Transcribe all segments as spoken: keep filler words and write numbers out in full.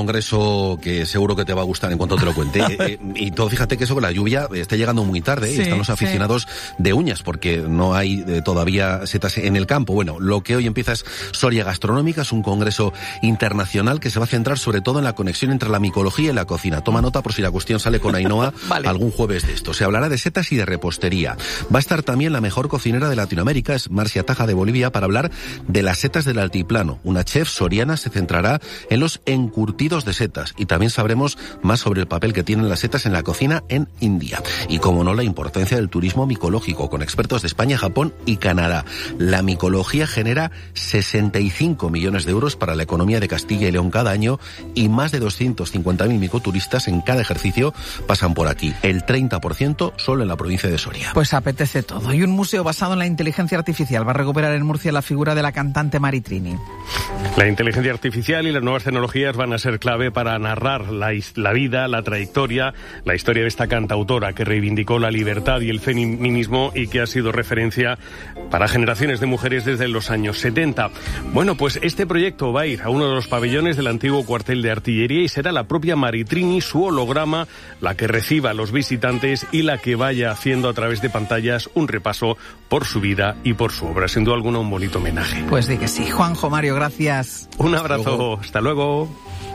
congreso que seguro que te va a gustar en cuanto te lo cuente. eh, y todo, fíjate que eso con la lluvia está llegando muy tarde, sí, y están los aficionados sí. de uñas, porque no hay eh, todavía setas en el campo. Bueno, lo que hoy empieza es Soria Gastronómica, es un congreso internacional que se va a centrar sobre todo en la conexión entre la micología y la cocina. Toma nota por si la cuestión sale con Ainhoa vale. algún jueves de esto. Se hablará de setas y de repostería. Va a estar también la mejor cocinera de Latinoamérica, es Marcia Taja de Bolivia, para hablar de las setas del altiplano. Una chef soriana se centrará en los encurtidos de setas y también sabremos más sobre el papel que tienen las setas en la cocina en India. Y como no, la importancia del turismo micológico con expertos de España, Japón y Canadá. La micología genera sesenta y cinco millones de euros para la economía de Castilla y León cada año y más de doscientos cincuenta mil micoturistas en cada ejercicio pasan por aquí. El treinta por ciento solo en la provincia de Soria. Pues apetece todo. Y un museo basado en la inteligencia artificial va a recuperar en Murcia la figura de la cantante Maritrini. La inteligencia artificial y las nuevas tecnologías van a ser clave para narrar la, la vida, la trayectoria, la historia de esta cantautora que reivindicó la libertad y el feminismo y que ha sido referencia para generaciones de mujeres desde los años setenta. Bueno, pues este proyecto va a ir a uno de los pabellones del antiguo cuartel de artillería y será la propia Maritrini, su holograma, la que reciba a los visitantes y la que vaya haciendo a través de pantallas un repaso por su vida y por su obra. Sin duda alguna, un bonito homenaje. Pues di que sí. Juanjo, Mario, gracias. Un abrazo. Hasta luego.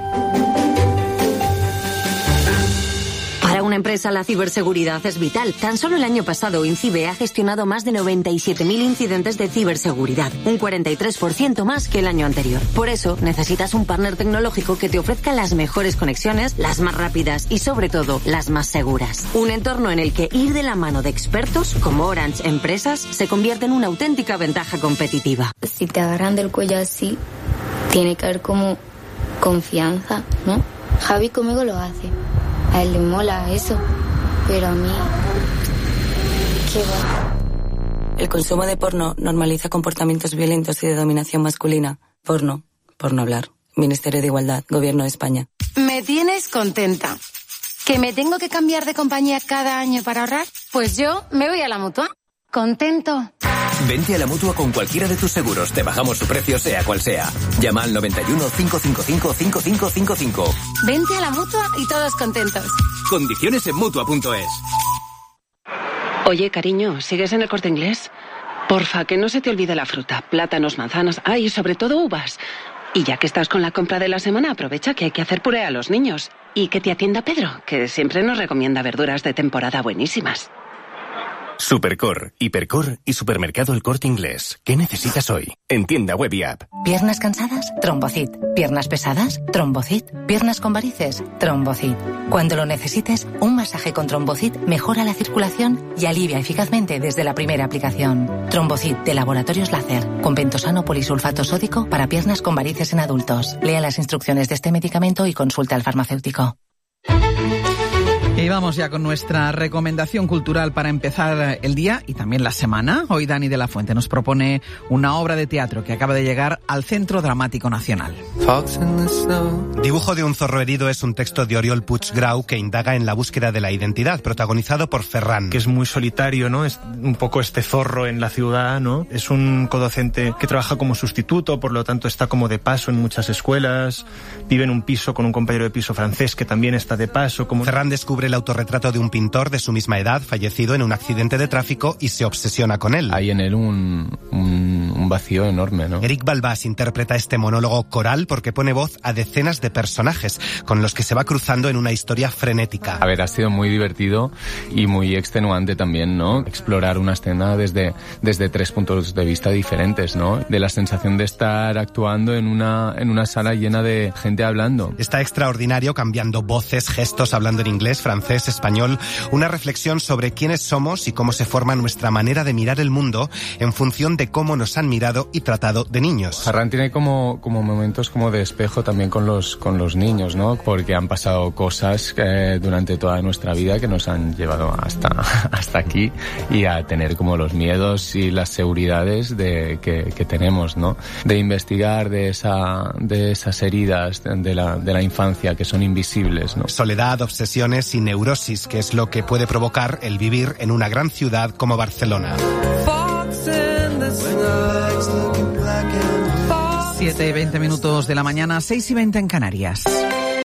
Para una empresa, la ciberseguridad es vital. Tan solo el año pasado, INCIBE ha gestionado más de noventa y siete mil incidentes de ciberseguridad, un cuarenta y tres por ciento más que el año anterior. Por eso, necesitas un partner tecnológico que te ofrezca las mejores conexiones, las más rápidas y, sobre todo, las más seguras. Un entorno en el que ir de la mano de expertos, como Orange Empresas, se convierte en una auténtica ventaja competitiva. Si te agarran del cuello así, tiene que haber como confianza, ¿no? Javi conmigo lo hace. A él le mola eso, pero a mí... qué va. El consumo de porno normaliza comportamientos violentos y de dominación masculina. Porno, por no hablar. Ministerio de Igualdad, Gobierno de España. Me tienes contenta. ¿Que me tengo que cambiar de compañía cada año para ahorrar? Pues yo me voy a la Mutua. Contento. Vente a la Mutua con cualquiera de tus seguros. Te bajamos su precio, sea cual sea. Llama al noventa y uno, cinco cinco cinco, cinco cinco cinco cinco. Vente a la Mutua y todos contentos. Condiciones en Mutua punto es. Oye, cariño, ¿sigues en el Corte Inglés? Porfa, que no se te olvide la fruta. Plátanos, manzanas, ah, y sobre todo uvas. Y ya que estás con la compra de la semana, aprovecha que hay que hacer puré a los niños. Y que te atienda Pedro, que siempre nos recomienda verduras de temporada buenísimas. Supercor, Hipercor y Supermercado El Corte Inglés. ¿Qué necesitas hoy? En tienda web y app. ¿Piernas cansadas? Trombocit. ¿Piernas pesadas? Trombocit. ¿Piernas con varices? Trombocit. Cuando lo necesites, un masaje con Trombocit mejora la circulación y alivia eficazmente desde la primera aplicación. Trombocit de Laboratorios Láser, con pentosano polisulfato sódico para piernas con varices en adultos. Lea las instrucciones de este medicamento y consulta al farmacéutico. Y vamos ya con nuestra recomendación cultural para empezar el día y también la semana. Hoy Dani de la Fuente nos propone una obra de teatro que acaba de llegar al Centro Dramático Nacional. Dibujo de un zorro herido es un texto de Oriol Puiggrau que indaga en la búsqueda de la identidad, protagonizado por Ferran. Que es muy solitario, ¿no? Es un poco este zorro en la ciudad, ¿no? Es un codocente que trabaja como sustituto, por lo tanto está como de paso en muchas escuelas. Vive en un piso con un compañero de piso francés que también está de paso. Como... Ferran descubre el autorretrato de un pintor de su misma edad, fallecido en un accidente de tráfico, y se obsesiona con él. Hay en él un, un, un vacío enorme, ¿no? Eric Balbás interpreta este monólogo coral porque pone voz a decenas de personajes con los que se va cruzando en una historia frenética. A ver, ha sido muy divertido y muy extenuante también, ¿no? Explorar una escena desde, desde tres puntos de vista diferentes, ¿no? De la sensación de estar actuando en una, en una sala llena de gente hablando. Está extraordinario, cambiando voces, gestos, hablando en inglés, francés, español, una reflexión sobre quiénes somos y cómo se forma nuestra manera de mirar el mundo en función de cómo nos han mirado y tratado de niños. Ferran tiene como, como momentos como de espejo también con los, con los niños, ¿no? Porque han pasado cosas eh, durante toda nuestra vida que nos han llevado hasta, hasta aquí y a tener como los miedos y las seguridades de, que, que tenemos, ¿no? De investigar de, esa, de esas heridas de la, de la infancia que son invisibles, ¿no? Soledad, obsesiones y neurosis, que es lo que puede provocar el vivir en una gran ciudad como Barcelona. siete y veinte minutos de la mañana, seis y veinte en Canarias.